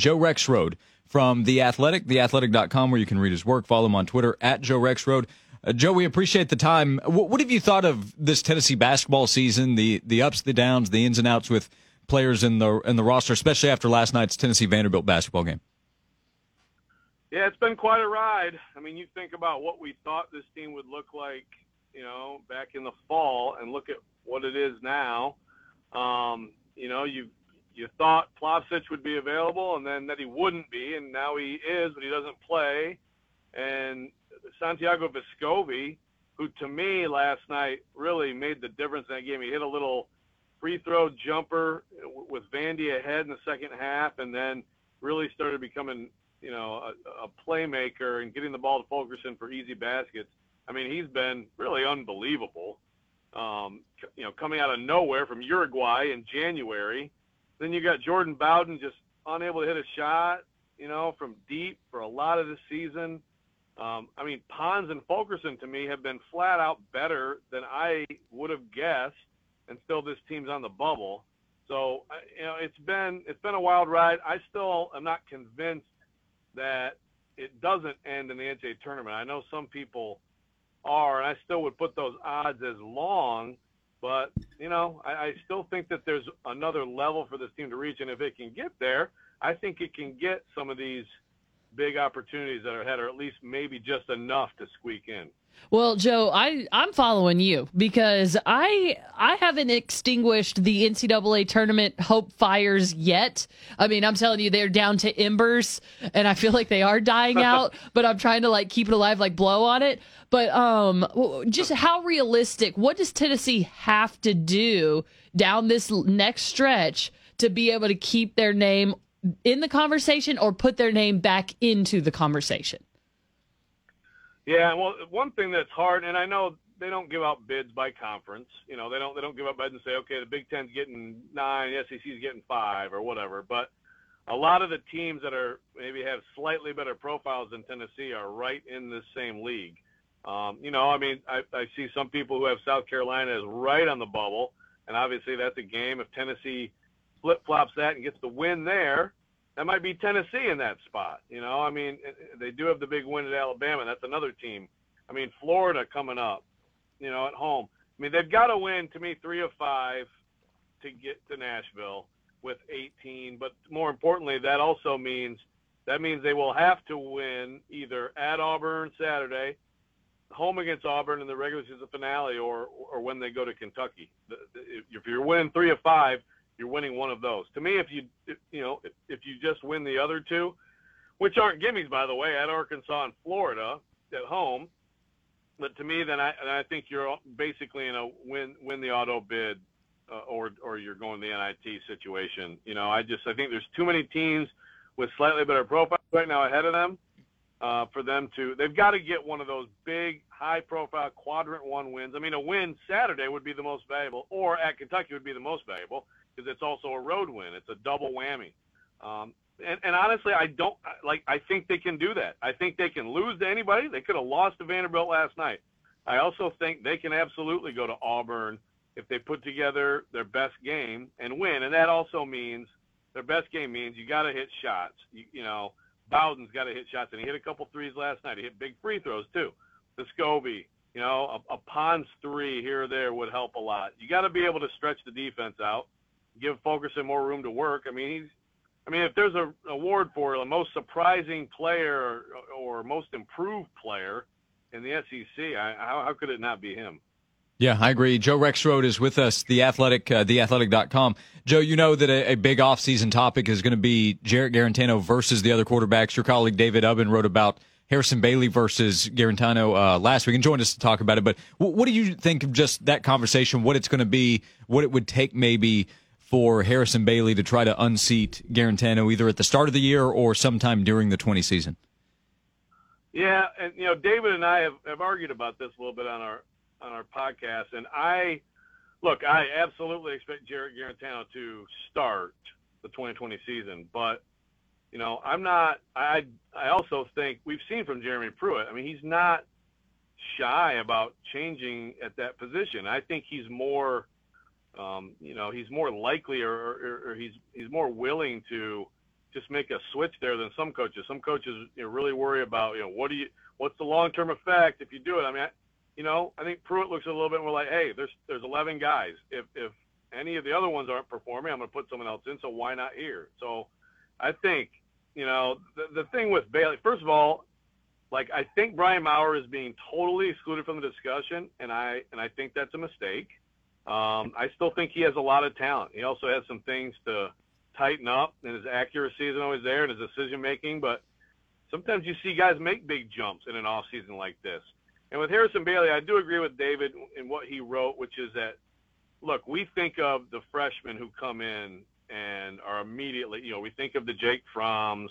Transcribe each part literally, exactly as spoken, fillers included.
Joe Rexrode from The Athletic, the athletic dot com, where you can read his work. Follow him on Twitter, at Joe Rexrode. Uh, Joe, we appreciate the time. What, what have you thought of this Tennessee basketball season, the the ups, the downs, the ins and outs with players in the in the roster, especially after last night's Tennessee-Vanderbilt basketball game? Yeah, it's been quite a ride. I mean, you think about what we thought this team would look like, you know, back in the fall, and look at what it is now. Um, you know, you you thought Plavsic would be available, and then that he wouldn't be, and now he is, but he doesn't play. And Santiago Vescovi, who to me last night really made the difference in that game. He hit a little free throw jumper with Vandy ahead in the second half, and then really started becoming, you know, a, a playmaker and getting the ball to Fulkerson for easy baskets. I mean, he's been really unbelievable. Um, you know, coming out of nowhere from Uruguay in January. Then you got Jordan Bowden just unable to hit a shot, you know, from deep for a lot of the season. Um, I mean, Pons and Fulkerson to me have been flat out better than I would have guessed, and still this team's on the bubble. So, you know, it's been it's been a wild ride. I still am not convinced that it doesn't end in the N C double A tournament. I know some people are, and I still would put those odds as long. But, you know, I, I still think that there's another level for this team to reach, and if it can get there, I think it can get some of these big opportunities that are ahead, or at least maybe just enough to squeak in. Well, Joe, I, I'm following you because I I haven't extinguished the N C double A tournament hope fires yet. I mean, I'm telling you, they're down to embers, and I feel like they are dying out, but I'm trying to, like, keep it alive, like blow on it. But um, just how realistic, what does Tennessee have to do down this next stretch to be able to keep their name in the conversation or put their name back into the conversation? Yeah, well, one thing that's hard, and I know they don't give out bids by conference. You know, they don't they don't give out bids and say, okay, the Big Ten's getting nine, the S E C's getting five, or whatever. But a lot of the teams that are maybe have slightly better profiles than Tennessee are right in this same league. Um, you know, I mean, I, I see some people who have South Carolina as right on the bubble, and obviously that's a game. If Tennessee flip-flops that and gets the win there, that might be Tennessee in that spot. You know, I mean, they do have the big win at Alabama. That's another team. I mean, Florida coming up, you know, at home. I mean, they've got to win, to me, three of five to get to Nashville with eighteen. But more importantly, that also means that means they will have to win either at Auburn Saturday, home against Auburn in the regular season finale, or or when they go to Kentucky. If you're winning three of five, you're winning one of those. To me, if you if, you know if, if you just win the other two, which aren't gimmies, by the way, at Arkansas and Florida at home, but to me, then I and I think you're basically in a win win the auto bid, uh, or or you're going the N I T situation. You know, I just I think there's too many teams with slightly better profiles right now ahead of them uh, for them to. They've got to get one of those big, high-profile quadrant one wins. I mean, a win Saturday would be the most valuable, or at Kentucky would be the most valuable, because it's also a road win. It's a double whammy. Um, and, and honestly, I don't like. I think they can do that. I think they can lose to anybody. They could have lost to Vanderbilt last night. I also think they can absolutely go to Auburn if they put together their best game and win. And that also means their best game means you got to hit shots. You, you know, Bowden's got to hit shots, and he hit a couple threes last night. He hit big free throws too. Vescovi, you know, a, a Pons three here or there would help a lot. You got to be able to stretch the defense out, give Fulkerson more room to work. I mean, he's, I mean, if there's an award for the most surprising player or, or most improved player in the S E C, I, how, how could it not be him? Yeah, I agree. Joe Rexrode is with us, The Athletic, uh, the athletic dot com. Joe, you know that a, a big offseason topic is going to be Jarrett Garantano versus the other quarterbacks. Your colleague David Ubben wrote about Harrison Bailey versus Garantano uh, last week and joined us to talk about it. But w- what do you think of just that conversation, what it's going to be, what it would take maybe for Harrison Bailey to try to unseat Garantano either at the start of the year or sometime during the twenty season? Yeah, and, you know, David and I have, have argued about this a little bit on our on our podcast, and I look, I absolutely expect Jarrett Garantano to start the twenty twenty season, but you know, I'm not. I I also think we've seen from Jeremy Pruitt. I mean, he's not shy about changing at that position. I think he's more, um, you know, he's more likely, or, or, or he's he's more willing to just make a switch there than some coaches. Some coaches, you know, really worry about, you know, what do you, what's the long-term effect if you do it? I mean, I, you know, I think Pruitt looks a little bit more like, hey, there's there's eleven guys. If if any of the other ones aren't performing, I'm going to put someone else in. So why not here? So I think, you know, the the thing with Bailey, first of all, like I think Brian Maurer is being totally excluded from the discussion, and I and I think that's a mistake. Um, I still think he has a lot of talent. He also has some things to tighten up, and his accuracy isn't always there, and his decision making. But sometimes you see guys make big jumps in an off season like this. And with Harrison Bailey, I do agree with David in what he wrote, which is that, look, we think of the freshmen who come in and are immediately, you know, we think of the Jake Fromms,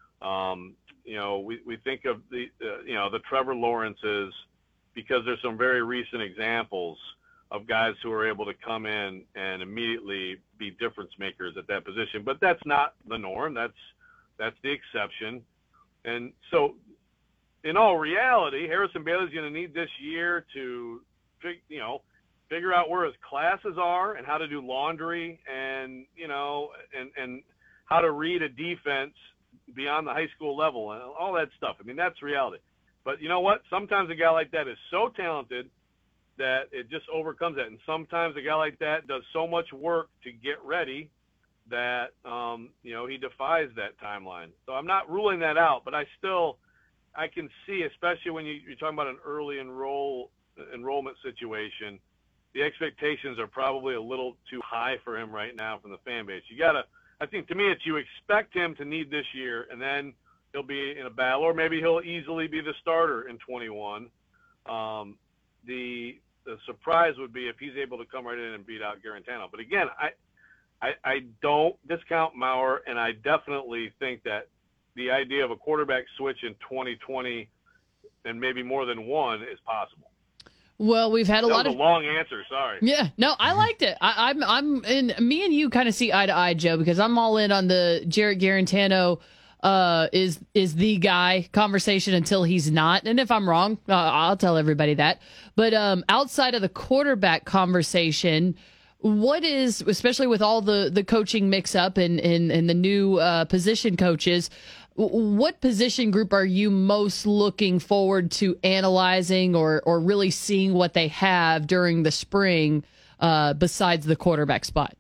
um, you know, we, we think of the, uh, you know, the Trevor Lawrences, because there's some very recent examples of guys who are able to come in and immediately be difference makers at that position. But that's not the norm. That's, that's the exception. And so, in all reality, Harrison Bailey's going to need this year to, you know, figure out where his classes are and how to do laundry and, you know, and, and how to read a defense beyond the high school level and all that stuff. I mean, that's reality. But you know what? Sometimes a guy like that is so talented that it just overcomes that. And sometimes a guy like that does so much work to get ready that, um, you know, he defies that timeline. So I'm not ruling that out, but I still – I can see, especially when you, you're talking about an early enroll enrollment situation, the expectations are probably a little too high for him right now from the fan base. You gotta, I think to me, it's you expect him to need this year, and then he'll be in a battle, or maybe he'll easily be the starter in twenty-one. Um, the the surprise would be if he's able to come right in and beat out Garantano. But again, I, I I don't discount Maurer, and I definitely think that the idea of a quarterback switch in twenty twenty and maybe more than one is possible. Well, we've had a that lot was of a long answer. Sorry. Yeah, no, I liked it. I, I'm, I'm, and me and you kind of see eye to eye, Joe, because I'm all in on the Jarrett Garantano uh, is is the guy conversation until he's not. And if I'm wrong, uh, I'll tell everybody that. But um, outside of the quarterback conversation, what is, especially with all the, the coaching mix up and, and, and the new uh, position coaches, what position group are you most looking forward to analyzing or, or really seeing what they have during the spring uh, besides the quarterback spot?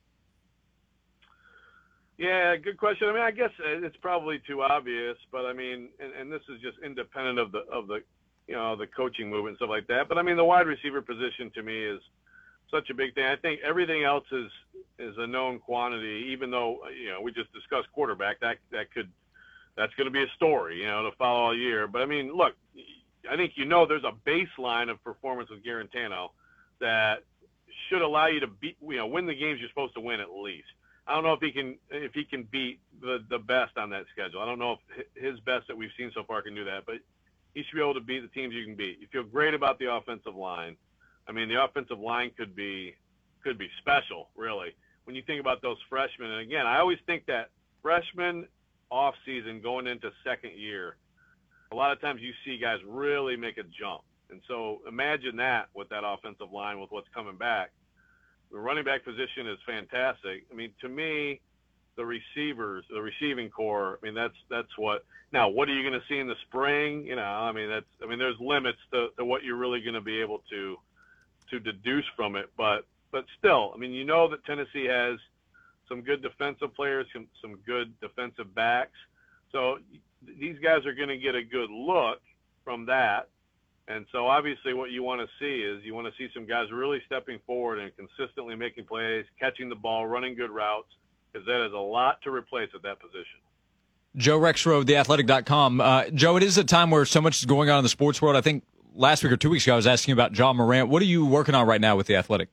Yeah, good question. I mean, I guess it's probably too obvious, but I mean, and, and this is just independent of the, of the, you know, the coaching movement and stuff like that. But I mean, the wide receiver position to me is such a big thing. I think everything else is, is a known quantity, even though, you know, we just discussed quarterback. That, that could, that's going to be a story, you know, to follow all year. But I mean, look, I think, you know, there's a baseline of performance with Garantano that should allow you to beat, you know, win the games you're supposed to win at least. I don't know if he can, if he can beat the, the best on that schedule. I don't know if his best that we've seen so far can do that, but he should be able to beat the teams you can beat. You feel great about the offensive line. I mean, the offensive line could be, could be special, really, when you think about those freshmen. And again, I always think that freshmen off season going into second year, a lot of times you see guys really make a jump. And so imagine that with that offensive line, with what's coming back. The running back position is fantastic. I mean, to me, the receivers, the receiving core, I mean, that's, that's what, now, what are you going to see in the spring? You know, I mean, that's, I mean, there's limits to, to what you're really going to be able to, to deduce from it. But, but still, I mean, you know that Tennessee has some good defensive players, some, some good defensive backs. So these guys are going to get a good look from that. And so obviously what you want to see is you want to see some guys really stepping forward and consistently making plays, catching the ball, running good routes, because that is a lot to replace at that position. Joe Rexrode, the athletic dot com. Uh, Joe, it is a time where so much is going on in the sports world. I think last week or two weeks ago I was asking about John Morant. What are you working on right now with the Athletic?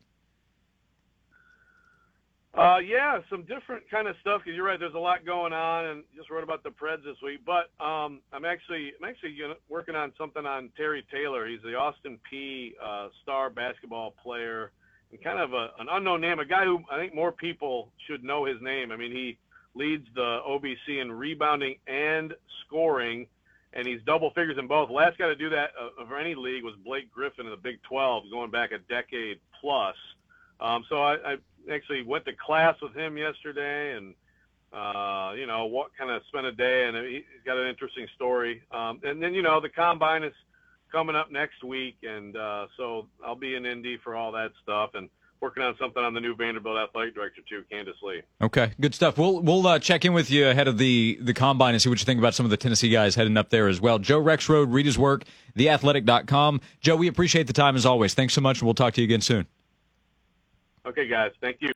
Uh, yeah, some different kind of stuff, because you're right, there's a lot going on, and just wrote about the Preds this week. But um, I'm actually I'm actually working on something on Terry Taylor. He's the Austin Peay uh, star basketball player, and kind of a, an unknown name, a guy who I think more people should know his name. I mean, he leads the O B C in rebounding and scoring, and he's double figures in both. Last guy to do that uh, of any league was Blake Griffin in the Big twelve, going back a decade plus. Um, so I, I actually went to class with him yesterday, and Uh, you know, what kind of spent a day, and he's got an interesting story. Um, and then, you know, the combine is coming up next week, and uh, so I'll be in Indy for all that stuff, and working on something on the new Vanderbilt athletic director too, Candace Lee. Okay, good stuff. We'll we'll uh, check in with you ahead of the the combine and see what you think about some of the Tennessee guys heading up there as well. Joe Rexrode, read his work, the athletic dot com. Joe, we appreciate the time as always. Thanks so much, and we'll talk to you again soon. Okay, guys. Thank you.